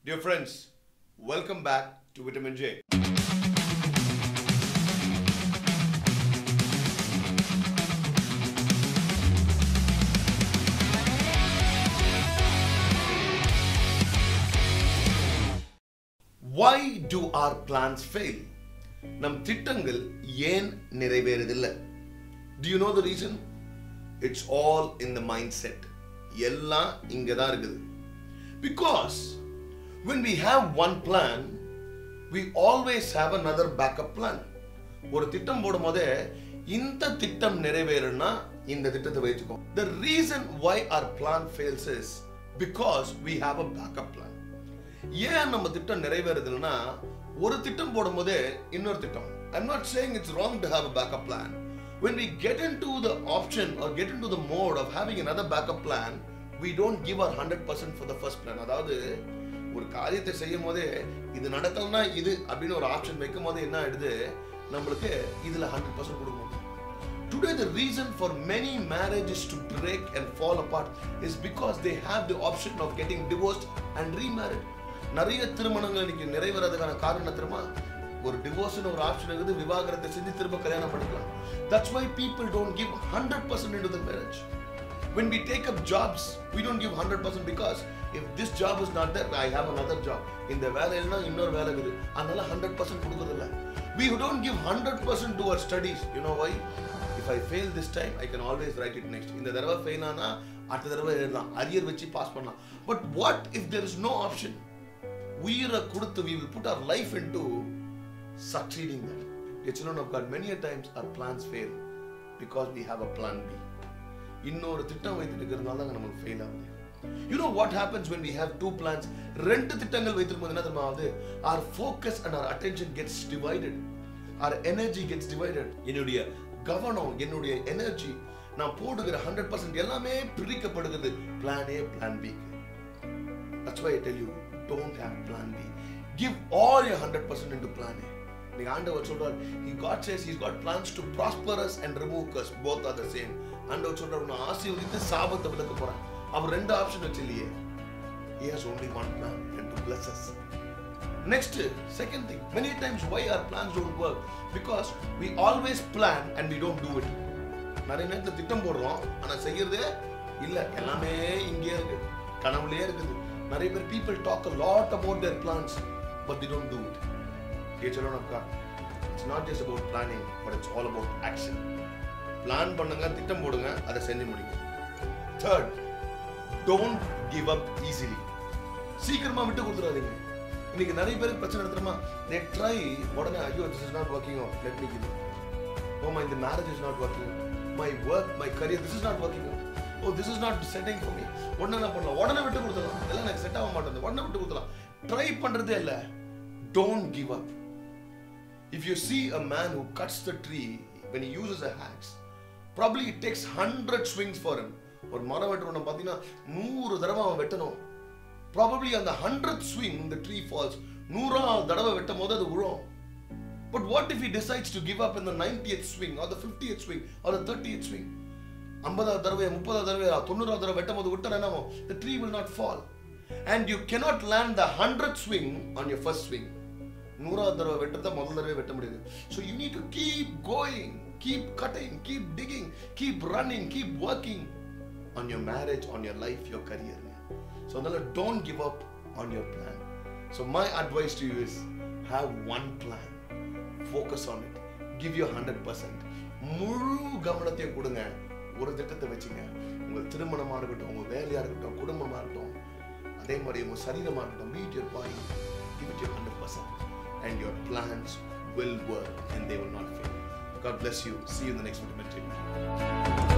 Dear friends, welcome back to Vitamin J. Why do our plans fail? நம் திட்டங்கள் ஏன் நிறைவேறதில்லை? Do you know the reason? It's all in the mindset. எல்லாம் இங்க தான் இருக்குது. Because when we have one plan, we always have another backup plan. ஒரு திட்டம் போடும்போதே இந்த திட்டம் நிறைவேறனா இந்த திட்டத்தை வைத்துக்கோ. The reason why our plan fails is because we have a backup plan. ஏன் நம்ம திட்டம் நிறைவேறதில்லைனா ஒரு திட்டம் போடும்போதே இன்னொரு திட்டம். I'm not saying it's wrong to have a backup plan. When we get into the option or get into the mode of having another backup plan, we don't give our 100% for the first plan. அதாவது ஒரு காரியத்தை செய்யும் போதே இது நடக்கலனா இது அப்படின்னு ஒரு option வைக்கும் போது என்ன ஆயிடுது, நம்மளுக்கு இதுல 100% கொடுக்கணும். Today the reason for many marriages to break and fall apart is because they have the option of getting divorced and remarried. நிறைய திருமணங்கள் இன்னைக்கு நிறைவேறதுக்கான காரணம் தெரியுமா? ஒரு டிவோர்ஸ்னு ஒரு ஆப்ஷன் இருக்குது, விவாகரத்தை செஞ்சு திரும்ப கல்யாணம் பண்ணிக்கலாம். That's why people don't give 100% into the marriage. When we take up jobs, we don't give 100% because if this job is not there, I have another job. இந்த வேலை இல்லைனா இன்னொரு வேலை இருக்குது, அதனால 100% கொடுக்கறதில்ல. We don't give 100% to our studies. You know why? If I fail this time, I can always write it next. இந்த தடவை ஃபெயில் ஆனா அடுத்த தடவை எழுதலாம், அரியர் வச்சு பாஸ் பண்ணலாம். But what if there is no option? உயிரை கொடுத்து we will put our life into succeeding that. Dear children of God, many a times our plans fail because we have a plan B. இன்னொரு திட்டம் வைத்துட்டு இருக்கிறதுனால தான் நமக்கு fail ஆகுது. You know what happens when we have two plans? ரெண்டு திட்டங்கள் வைத்திருக்கும் போது என்ன தெரியுமா ஆகுது? Our focus and our attention gets divided. Our energy gets divided. என்னுடைய கவனம், என்னுடைய எனர்ஜி, நான் போடுகிற 100% எல்லாமே பிரிக்கப்படுகிறது plan A, plan B. That's why I tell you, don't have plan B. Give all your 100% into plan A. நீங்க ஆண்டவர் சொல்றார், God says he's got plans to prosper us and remove us. Both are the same. ஆண்டவர் சொல்றார், உன்னை ஆசீர்வதித்து சாபத்தை விலக்க போறார். அவர் ரெண்டு ஆப்ஷன் வச்சில்லையே. He has only one plan and to bless us. Next, second thing, many times why our plans don't work? Because we always plan and we don't do it. நிறைய நேரத்துல திட்டம் போடுறோம், ஆனா செய்யறதே இல்ல. எல்லாமே இங்கே இருக்கு, கனவுலயே இருக்குது. நிறைய பேர் people talk a lot about their plans but they don't do it. Dear children of God, it's not just about planning, but it's all about action. Plan பண்ணுங்க, திட்டம் போடுங்க, அதை செஞ்சு முடிங்க. Third, don't give up easily. சீக்கிரமா விட்டு கொடுத்துறாதீங்க. இன்னைக்கு நிறைய பேருக்கு பிரச்சனை எடுத்துறமா, they try உடனே ஐயோ this is not working out, let me give up. Oh my, the marriage is not working out. My work, my career, this is not working out. Oh, this is not setting for me. உடனே என்ன பண்ணலாம்? உடனே விட்டு கொடுத்துடலாம். இதெல்லாம் எனக்கு set ஆக மாட்டேங்குது, உடனே விட்டு கொடுத்துடலாம். ட்ரை பண்றதே இல்ல. Don't give up. If you see a man who cuts the tree when he uses a axe, probably it takes 100 swings for him. ஒரு மரம் வெட்டுறவன பார்த்தீங்கன்னா 100 தடவை அவன் வெட்டணும். Probably on the 100th swing the tree falls. 100வது தடவை வெட்டும் போது அது விழும். But what if he decides to give up in the 90th swing or the 50th swing or the 30th swing? 50வது தடவை 30வது தடவை 90வது தடவை வெட்டும் போது விட்டா என்னமோ, the tree will not fall. And you cannot land the 100th swing on your first swing. 100வது தடவை வெட்டறத முதல் தடவை வெட்ட முடியாது. So you need to keep going, keep cutting, keep digging, keep running, keep working on your marriage, on your life, your career. So don't give up on your plan. So my advice to you is have one plan, focus on it, give your 100%. முழு கவனத்தையும் கொடுங்க, ஒரு திட்டத்தை வச்சுங்க. உங்க திருமணமா இருக்கட்டும், உங்க வேலையா இருக்கட்டும், குடும்பமா இருக்கட்டும், அதே மாதிரி உங்க சரீரமா இருக்கட்டும், be it your body, give it your 100%. And your plans will work and they will not fail. God bless you. See you in the next Vitamin J.